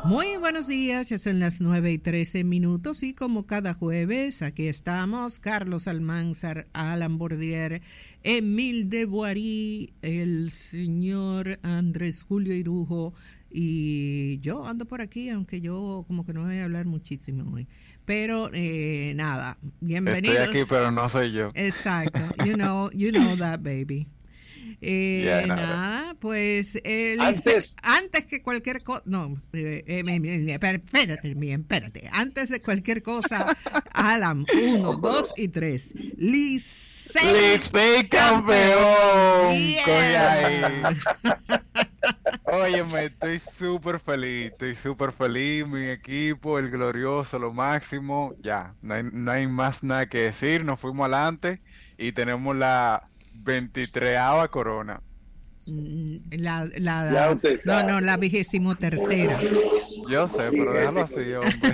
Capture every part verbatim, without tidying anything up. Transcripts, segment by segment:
Muy buenos días, ya son las nueve y trece minutos y como cada jueves aquí estamos, Carlos Almanzar, Alan Bordier, Emil de Boirí, el señor Andrés Julio Irujo y yo ando por aquí, aunque yo como que no voy a hablar muchísimo hoy, pero eh, nada, bienvenidos. Estoy aquí pero no soy yo. Exacto, you know, you know that baby. Eh, Yeah, nada, pues eh, antes, antes que cualquier cosa, no, eh, eh, eh, espérate, bien, espérate, antes de cualquier cosa, Alan, uno, dos y tres, Licey, Licey campeón, yeah. Óyeme, estoy súper feliz, estoy súper feliz, mi equipo, el glorioso, lo máximo, ya, no hay, no hay más nada que decir, nos fuimos adelante y tenemos la veintitrésava corona. La, la, la no, no, la vigésimo tercera. Yo sé, pero déjalo así, hombre.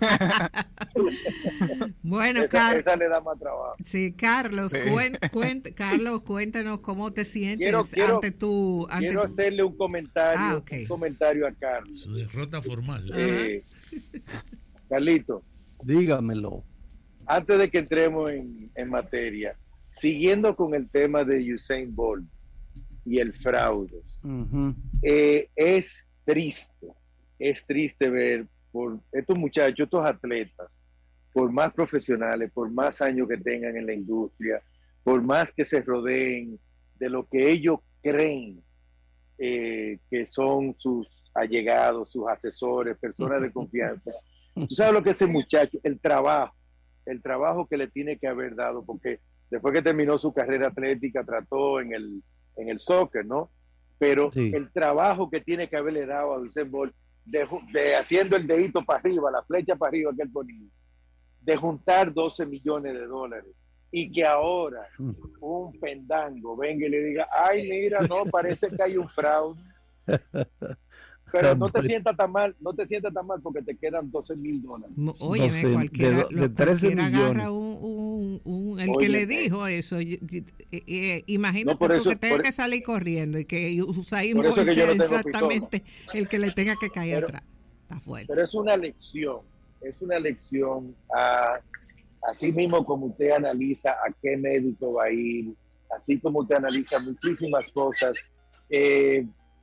Bueno, esa, Carlos. Esa le da más trabajo. Sí, Carlos, sí. Cuen, cuen, Carlos, cuéntanos cómo te sientes quiero, quiero, ante tu. Ante quiero tu... hacerle un comentario, ah, okay. un comentario a Carlos. Su derrota formal. Eh, Carlito, dígamelo. Antes de que entremos en, en materia, siguiendo con el tema de Usain Bolt y el fraude, uh-huh. eh, es triste, es triste ver por estos muchachos, estos atletas, por más profesionales, por más años que tengan en la industria, por más que se rodeen de lo que ellos creen eh, que son sus allegados, sus asesores, personas de confianza. Tú sabes lo que ese muchacho, el trabajo, el trabajo que le tiene que haber dado, porque después que terminó su carrera atlética, trató en el, en el soccer, ¿no? Pero sí. El trabajo que tiene que haberle dado a Usain Bolt, de, de haciendo el dedito para arriba, la flecha para arriba que él ponía, de juntar doce millones de dólares, y que ahora un pendango venga y le diga, ay, mira, no, parece que hay un fraude. Pero no te sientas tan mal, no te sientas tan mal porque te quedan doce mil dólares. Oye, cualquiera, de, de cualquiera agarra un, un, un el Oye, que le dijo eso. Eh, eh, imagínate no, tú eso, que tenga por, que salir corriendo y que Usain Bolt sea exactamente pistola. El que le tenga que caer pero, atrás. Está fuerte. Pero es una lección, es una lección a, así mismo como usted analiza a qué médico va a ir, así como usted analiza muchísimas cosas. Eh,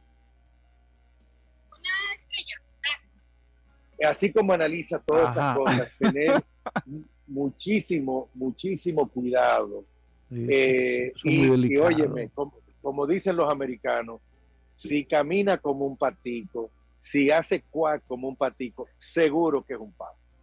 Así como analiza todas Ajá. esas cosas, tener muchísimo, muchísimo cuidado. Sí, eh, y, y óyeme, como, como dicen los americanos, si camina como un patico, si hace quack como un patico, seguro que es un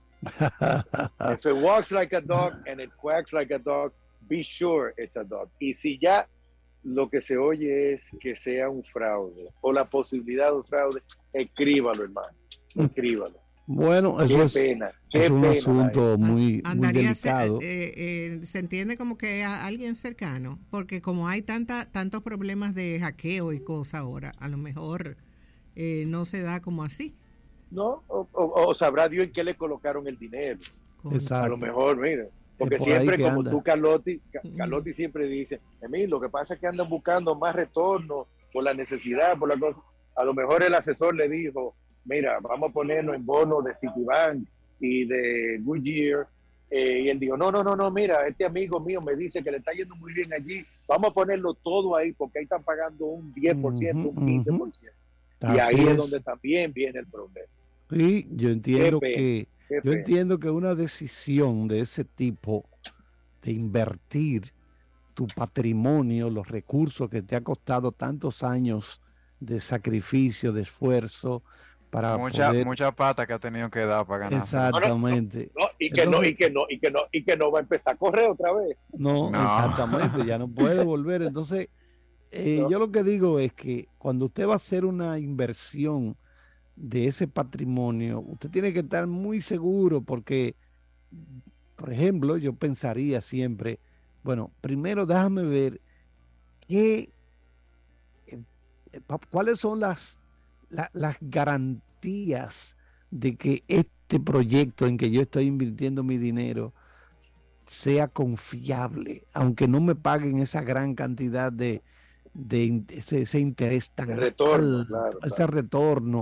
pato. If it walks like a dog and it quacks like a dog, be sure it's a dog. Y si ya lo que se oye es que sea un fraude o la posibilidad de un fraude, escríbalo, hermano. Escríbalo. Bueno, eso qué es, pena, es un pena, asunto muy, muy delicado. Se, eh, eh, se entiende como que a alguien cercano, porque como hay tanta, tantos problemas de hackeo y cosas ahora, a lo mejor eh, no se da como así. No, o, o, o sabrá Dios en qué le colocaron el dinero. Exacto. A lo mejor, mira. Porque por siempre, como anda. tú, Carlotti, Carlotti uh-huh. siempre dice, Emil, lo que pasa es que andan buscando más retorno por la necesidad, por la cosa. A lo mejor el asesor le dijo, mira, vamos a ponernos en bonos de Citibank y de Goodyear. Eh, y él dijo, no, no, no, no, mira, este amigo mío me dice que le está yendo muy bien allí. Vamos a ponerlo todo ahí porque ahí están pagando un diez por ciento, uh-huh, un quince por ciento. Uh-huh. Y ahí es. es donde también viene el problema. Sí, yo entiendo que yo entiendo que una decisión de ese tipo de invertir tu patrimonio, los recursos que te ha costado tantos años de sacrificio, de esfuerzo, para mucha poder... mucha pata que ha tenido que dar para ganar. Exactamente. No, no, no, y que Entonces, no y que no y que no y que no va a empezar a correr otra vez. No, no. Exactamente, ya no puede volver. Entonces, eh, no. yo lo que digo es que cuando usted va a hacer una inversión de ese patrimonio, usted tiene que estar muy seguro porque, por ejemplo, yo pensaría siempre, bueno, primero déjame ver qué, eh, cuáles son las La, las garantías de que este proyecto en que yo estoy invirtiendo mi dinero sea confiable, aunque no me paguen esa gran cantidad de, de ese, ese interés tan retorno, alto, claro, ese claro. retorno.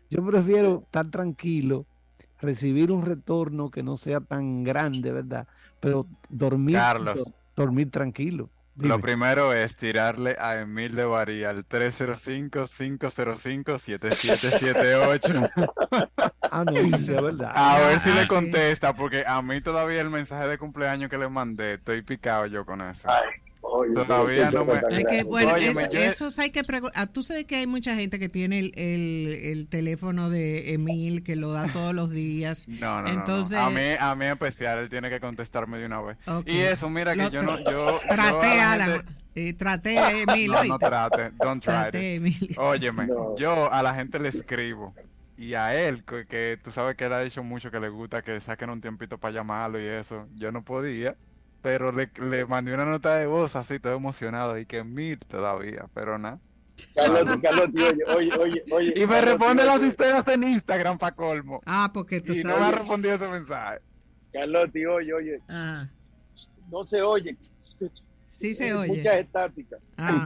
Yo prefiero estar tranquilo, recibir un retorno que no sea tan grande, ¿verdad? Pero dormir, Carlos, dormir tranquilo. Dime. Lo primero es tirarle a Emil de Guarí al tres cero cinco, cinco cero cinco, siete siete siete ocho. Ah, no, es verdad. A ver si Ah, le sí. contesta, porque a mí todavía el mensaje de cumpleaños que le mandé, estoy picado yo con eso. Ay, oye, Todavía pero no qué me- cosa Hay tan que, grande. bueno, Óyeme, eso- yo he- esos hay que preguntar. Tú sabes que hay mucha gente que tiene el, el, el teléfono de Emil que lo da todos los días. No, no, Entonces, no, no. A mí, a mí en especial, él tiene que contestarme de una vez. Ok. Y eso, mira que Lo yo no, tra- yo, yo Traté a a la la, gente- eh, traté a Emil, No, no oíste. trate, don't try Traté a it. Emil. Óyeme, No. yo a la gente le escribo y a él, que, que tú sabes que él ha dicho mucho que le gusta que saquen un tiempito para llamarlo y eso, yo no podía, pero le, le mandé una nota de voz así, todo emocionado y que mil todavía, pero nada. Carlos, Carlos, oye, oye, oye, oye. Y me Carlos, responde oye, las historias en Instagram para colmo. Ah, porque tú Y no me ha sabes. respondido ese mensaje. Carlos, oye, oye, Ah, no se oye. sí se Hay oye. Muchas estáticas. Ah,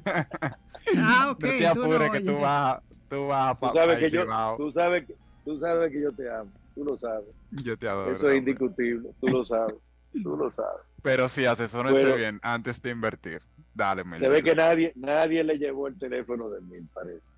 ah ok. No te tú no apures que tú oyes. vas, tú vas Tú pa- sabes pa' que yo, Cibao. tú sabes que, tú sabes que yo te amo. Tú lo sabes. Yo te adoro. Eso es hombre. indiscutible. Tú lo sabes. Tú lo sabes. Pero sí, asesórense Bueno. bien antes de invertir. Dale, Se Melvin. ve que nadie, nadie le llevó el teléfono de mí, parece.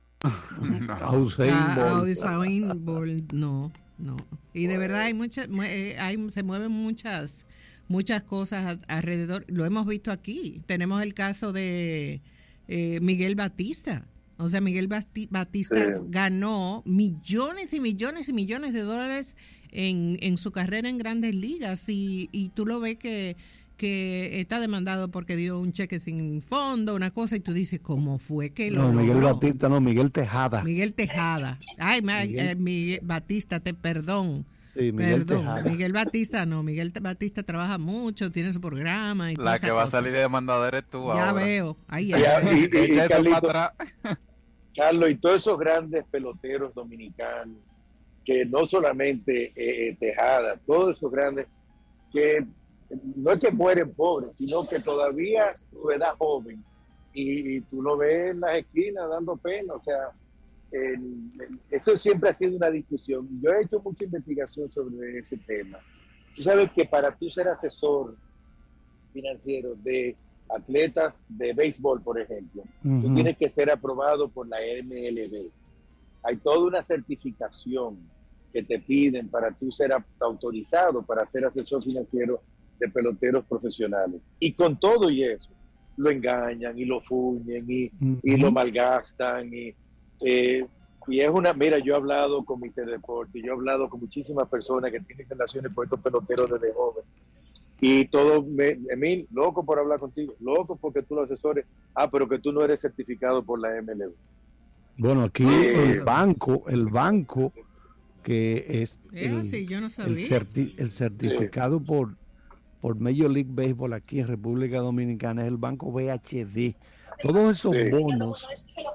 A Usain Ah, ah, Bolt. Usain Bolt, no, no. Y de verdad hay muchas, mu- eh, hay, se mueven muchas, muchas cosas a- alrededor. Lo hemos visto aquí. Tenemos el caso de eh, Miguel Batista. O sea, Miguel Bati- Batista Sí. ganó millones y millones y millones de dólares en, en su carrera en Grandes Ligas y, y tú lo ves que, que está demandado porque dio un cheque sin fondo, una cosa, y tú dices, ¿cómo fue que lo No, Miguel logró? Batista, no, Miguel Tejada. Miguel Tejada. Ay, ma- Miguel. eh, Miguel Batista, te perdón. Sí, Miguel Perdón, Tejada. Miguel Batista no, Miguel Batista trabaja mucho, tiene su programa y toda La esa que va a cosa. salir de demandadera es tú Ya ahora. veo, ahí Y, ya. y- y- y Echa esto Carlito, para atrás. Carlos, y todos esos grandes peloteros dominicanos, que no solamente eh, eh, Tejada, todos esos grandes, que no es que mueren pobres, sino que todavía tu edad joven, y, y tú lo ves en las esquinas dando pena, o sea, el- el- eso siempre ha sido una discusión. Yo he hecho mucha investigación sobre ese tema. Tú sabes que para tú ser asesor financiero de atletas de béisbol, por ejemplo, tú Ujú. tienes que ser aprobado por la M L B. Hay toda una certificación que te piden para tú ser a- autorizado para ser asesor financiero de peloteros profesionales. Y con todo y eso, lo engañan y lo fuñen y, y Ujú. lo malgastan. Y, eh, y es una, mira, yo he hablado con Mister Deporte, yo he hablado con muchísimas personas que tienen relaciones con estos peloteros desde joven. Y todo, me, Emil, loco por hablar contigo, loco porque tú lo asesores. Ah, pero que tú no eres certificado por la M L B. Bueno, aquí Eh, el banco, el banco que es Eh, el, sí, yo no el, sabía. certi- el certificado por, por Major League Baseball aquí en República Dominicana es el banco B H D. Todos esos Sí. bonos,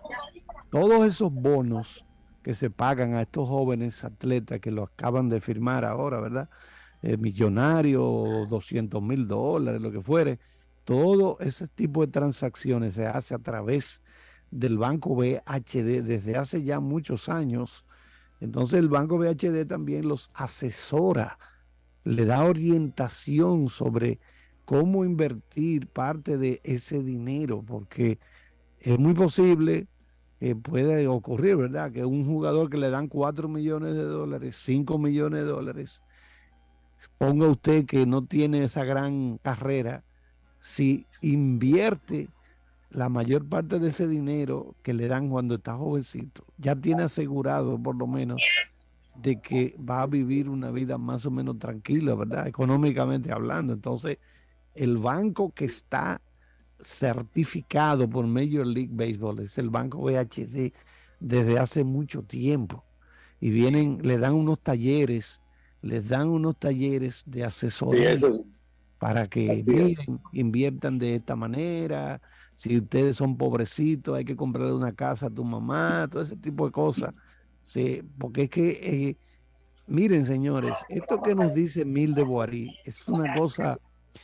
todos esos bonos que se pagan a estos jóvenes atletas que lo acaban de firmar ahora, ¿verdad? Eh, millonario, doscientos mil dólares, lo que fuere, todo ese tipo de transacciones se hace a través del banco B H D desde hace ya muchos años. Entonces el banco B H D también los asesora, le da orientación sobre cómo invertir parte de ese dinero, porque es muy posible que puede ocurrir, ¿verdad? Que un jugador que le dan cuatro millones de dólares, cinco millones de dólares, ponga usted que no tiene esa gran carrera, si invierte la mayor parte de ese dinero que le dan cuando está jovencito, ya tiene asegurado por lo menos de que va a vivir una vida más o menos tranquila, ¿verdad? Económicamente hablando. Entonces, el banco que está certificado por Major League Baseball es el banco B H D desde hace mucho tiempo. Y vienen, le dan unos talleres, les dan unos talleres de Sí, asesoría eso es. para que Así es. miren, inviertan de esta manera. Si ustedes son pobrecitos, hay que comprarle una casa a tu mamá, todo ese tipo de cosas. Sí, porque es que, eh, miren, señores, esto que nos dice Mil de Boarí es una cosa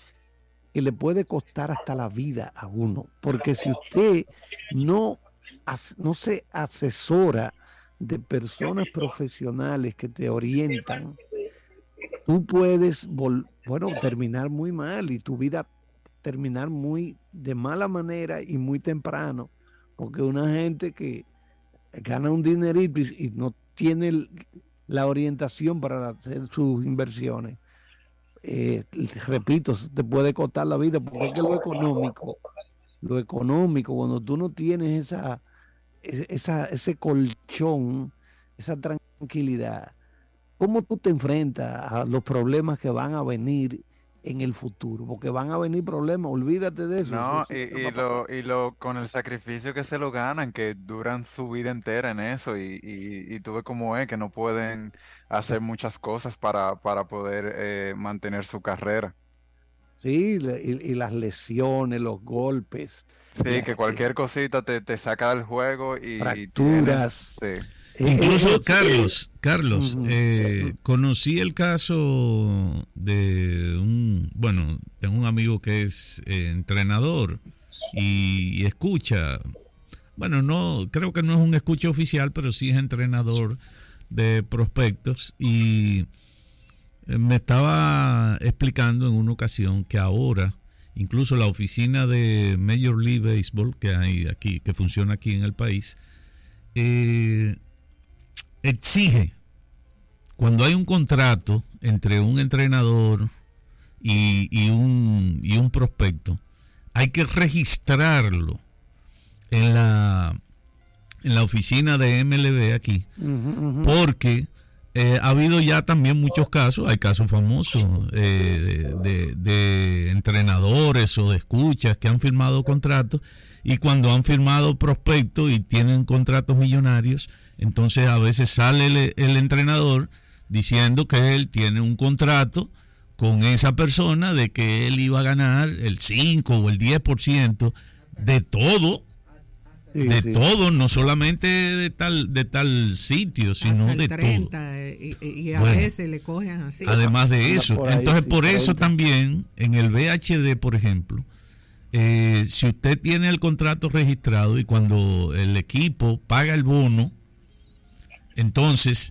que le puede costar hasta la vida a uno, porque si usted no, as- no se asesora de personas profesionales que te orientan, tú puedes, vol- bueno, terminar muy mal y tu vida terminar muy de mala manera y muy temprano, porque una gente que gana un dinerito y, y no tiene el, la orientación para hacer sus inversiones, eh, repito, te puede costar la vida, porque es que lo económico, lo económico, cuando tú no tienes esa, esa, ese colchón, esa tranquilidad, ¿cómo tú te enfrentas a los problemas que van a venir en el futuro? Porque van a venir problemas, olvídate de eso. No, eso, y, eso y lo, y lo, con el sacrificio que se lo ganan, que duran su vida entera en eso, y, y, y tú ves cómo es, que no pueden hacer muchas cosas para, para poder eh, mantener su carrera. Sí, y, y las lesiones, los golpes. Sí, la, que cualquier cosita te, te saca del juego y fracturas. Tienes, sí. Incluso, eh, Carlos, Carlos, uh-huh. eh, conocí el caso de un, bueno, tengo un amigo que es eh, entrenador y, y escucha, bueno, no, creo que no es un escucha oficial, pero sí es entrenador de prospectos, y me estaba explicando en una ocasión que ahora, incluso la oficina de Major League Baseball que hay aquí, que funciona aquí en el país, eh, exige, cuando hay un contrato entre un entrenador y, y, un, y un prospecto, hay que registrarlo en la, en la oficina de M L B aquí, uh-huh, uh-huh. porque eh, ha habido ya también muchos casos, hay casos famosos eh, de, de, de entrenadores o de escuchas que han firmado contratos, y cuando han firmado prospectos y tienen contratos millonarios, entonces a veces sale el, el entrenador diciendo que él tiene un contrato con esa persona de que él iba a ganar el cinco o el diez por ciento de todo, sí, de sí. todo, no solamente de tal de tal sitio, sino hasta el de treinta, todo. Y, y a bueno, veces le cogen así. Además de eso, por ahí, entonces sí, por treinta. Eso también en el V H D, por ejemplo, eh, si usted tiene el contrato registrado y cuando el equipo paga el bono, entonces,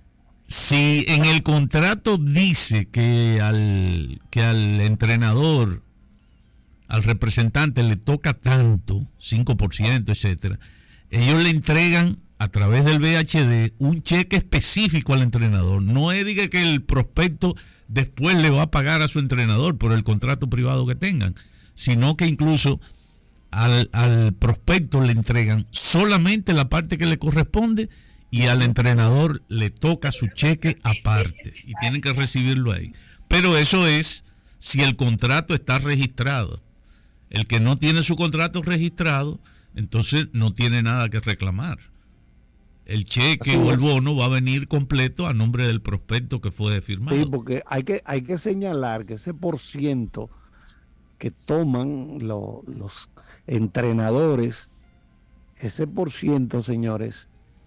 si en el contrato dice que al, que al entrenador, al representante le toca tanto, cinco por ciento, etcétera, ellos le entregan a través del V H D un cheque específico al entrenador. No es diga que el prospecto después le va a pagar a su entrenador por el contrato privado que tengan, sino que incluso al, al prospecto le entregan solamente la parte que le corresponde, y al entrenador le toca su cheque aparte y tienen que recibirlo ahí. Pero eso es si el contrato está registrado. El que no tiene su contrato registrado, entonces no tiene nada que reclamar. El cheque o el bono va a venir completo a nombre del prospecto que fue firmado. Sí, porque hay que, hay que señalar que ese por ciento que toman lo, los entrenadores, ese por ciento, señores,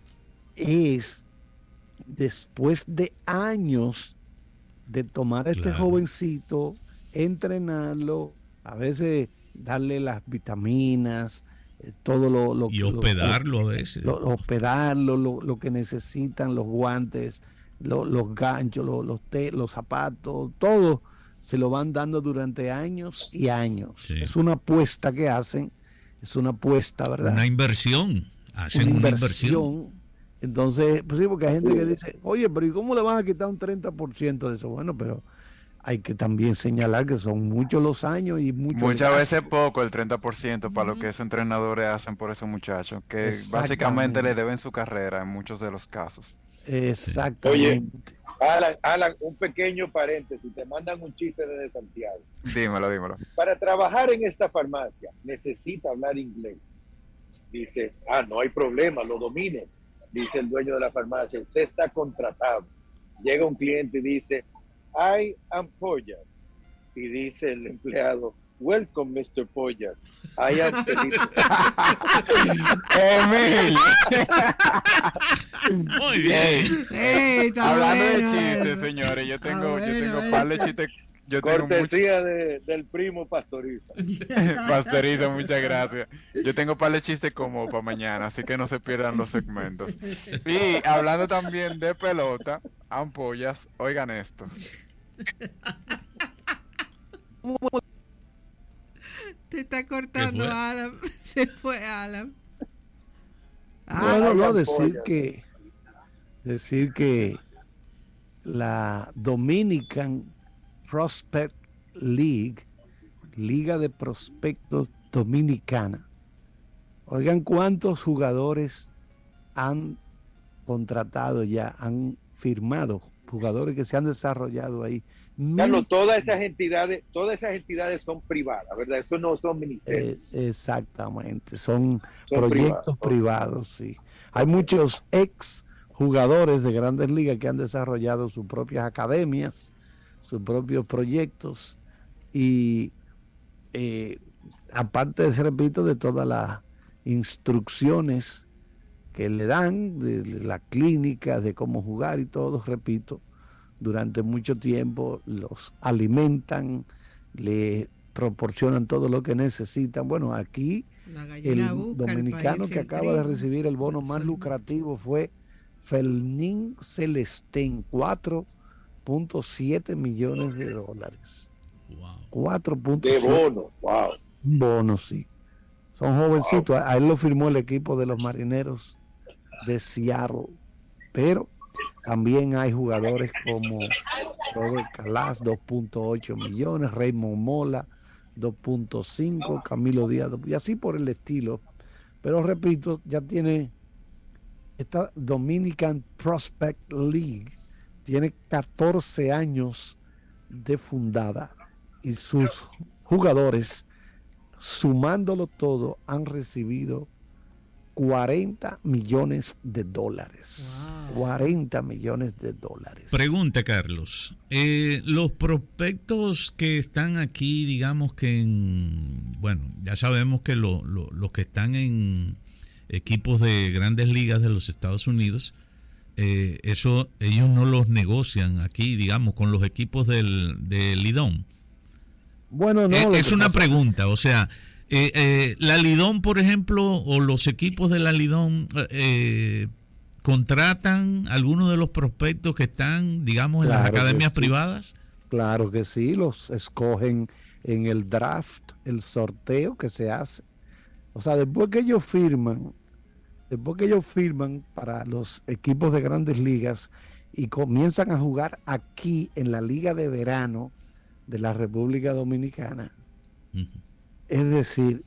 es después de años de tomar a este claro. jovencito, entrenarlo, a veces darle las vitaminas, eh, todo lo, lo y hospedarlo lo, a veces, lo, hospedarlo, lo, lo que necesitan, los guantes, lo, los ganchos, lo, los te, los zapatos, todo se lo van dando durante años y años. Sí. Es una apuesta que hacen, es una apuesta, ¿verdad? Una inversión, hacen una, una inversión. inversión. Entonces, pues sí, porque hay gente sí. que dice, oye, pero ¿y cómo le vas a quitar un treinta por ciento de eso? Bueno, pero hay que también señalar que son muchos los años y muchos muchas veces poco el treinta por ciento para uh-huh. lo que esos entrenadores hacen por esos muchachos, que básicamente le deben su carrera en muchos de los casos. Exactamente. Oye, Alan, Alan, un pequeño paréntesis, te mandan un chiste desde Santiago. Dímelo, dímelo. Para trabajar en esta farmacia necesita hablar inglés. Dice, ah, no hay problema, lo domino. Dice el dueño de la farmacia, usted está contratado. Llega un cliente y dice, I am Pollas. Y dice el empleado, welcome, mister Pollas. I am Felipe. Emil. Muy bien. Hey, Hablando bueno, de chistes, señores, yo tengo, bueno, yo tengo par de chistes, Yo tengo cortesía mucho... de, del primo Pastoriza. Pastoriza, muchas gracias. Yo tengo para el chiste como para mañana, así que no se pierdan los segmentos. Y hablando también de pelota, ampollas, oigan esto. Te está cortando, Alan. Se fue Alan. Ah, bueno, no, decir que decir que la Dominican Prospect League, Liga de Prospectos Dominicana, oigan cuántos jugadores han contratado ya, han firmado, jugadores que se han desarrollado ahí. Claro, todas esas entidades, todas esas entidades son privadas, ¿verdad? Eso no son ministerios. Eh, exactamente, son, son proyectos privados, privados, sí. Hay muchos ex jugadores de Grandes Ligas que han desarrollado sus propias academias, sus propios proyectos y eh, aparte, repito, de todas las instrucciones que le dan de, de la clínica, de cómo jugar y todo, repito, durante mucho tiempo los alimentan, le proporcionan todo lo que necesitan. Bueno, aquí el dominicano el que acaba trigo. de recibir el bono más lucrativo fue Fermín Celestén, cuatro punto siete millones de dólares. Wow. cuatro punto siete. De bono, wow. Un bono, sí. Son jovencitos. Wow. A él lo firmó el equipo de los Marineros de Seattle. Pero también hay jugadores como Robert Calas, dos punto ocho millones, Raymond Mola, dos punto cinco, Camilo Díaz, y así por el estilo. Pero repito, ya tiene esta Dominican Prospect League, tiene catorce años de fundada y sus jugadores, sumándolo todo, han recibido cuarenta millones de dólares. Wow. cuarenta millones de dólares. Pregunta, Carlos. Eh, los prospectos que están aquí, digamos que en... Bueno, ya sabemos que lo, lo, los que están en equipos de grandes ligas de los Estados Unidos, eh, eso ellos no los negocian aquí, digamos, con los equipos del, del Lidón. Bueno, no. Eh, es una pasa... pregunta, o sea... Eh, eh, la Lidón, por ejemplo, o los equipos de la Lidón eh, contratan algunos de los prospectos que están, digamos, en claro las academias sí. privadas. Claro que sí, los escogen en el draft, el sorteo que se hace. O sea, después que ellos firman, después que ellos firman para los equipos de grandes ligas y comienzan a jugar aquí en la Liga de Verano de la República Dominicana. Uh-huh. Es decir,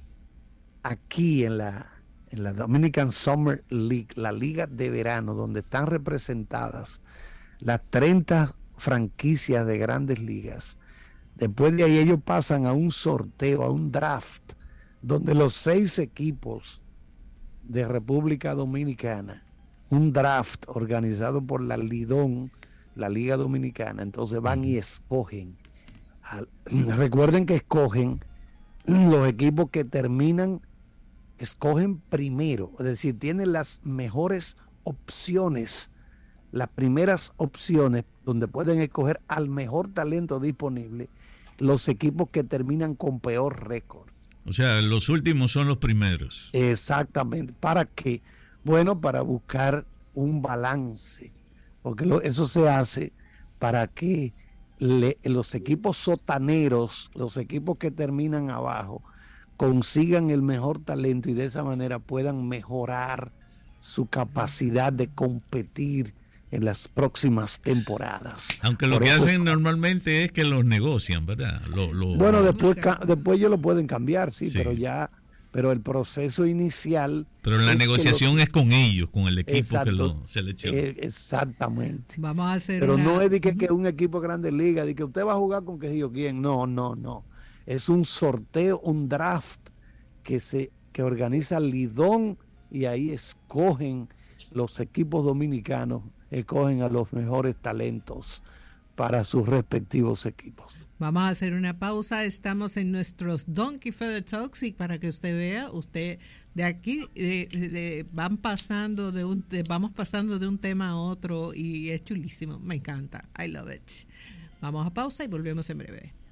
aquí en la, en la Dominican Summer League, la liga de verano, donde están representadas las treinta franquicias de grandes ligas, después de ahí ellos pasan a un sorteo, a un draft, donde los seis equipos de República Dominicana, un draft organizado por la Lidón, la Liga Dominicana, entonces van y escogen. A, recuerden que escogen los equipos que terminan, escogen primero, es decir, tienen las mejores opciones, las primeras opciones donde pueden escoger al mejor talento disponible, los equipos que terminan con peor récord. O sea, los últimos son los primeros. Exactamente. ¿Para qué? Bueno, para buscar un balance, porque lo, eso se hace para que Le, los equipos sotaneros, los equipos que terminan abajo, consigan el mejor talento y de esa manera puedan mejorar su capacidad de competir en las próximas temporadas. Aunque lo Por que eso, hacen normalmente es que los negocian, ¿verdad? Lo, lo, bueno, después, después ellos lo pueden cambiar, sí, sí. pero ya... Pero el proceso inicial... Pero la es negociación lo, es con ellos, con el equipo exacto, que lo selecciona. Eh, exactamente. Vamos a hacer Pero una... no es de que, que un equipo grande liga, de que usted va a jugar con que yo quién. No, no, no. Es un sorteo, un draft que se que organiza Lidón y ahí escogen los equipos dominicanos, escogen a los mejores talentos para sus respectivos equipos. Vamos a hacer una pausa, estamos en nuestros Donkey Feather Talks y para que usted vea, usted de aquí de, de, van pasando de un de, vamos pasando de un tema a otro y es chulísimo, me encanta, I love it. Vamos a pausa y volvemos en breve.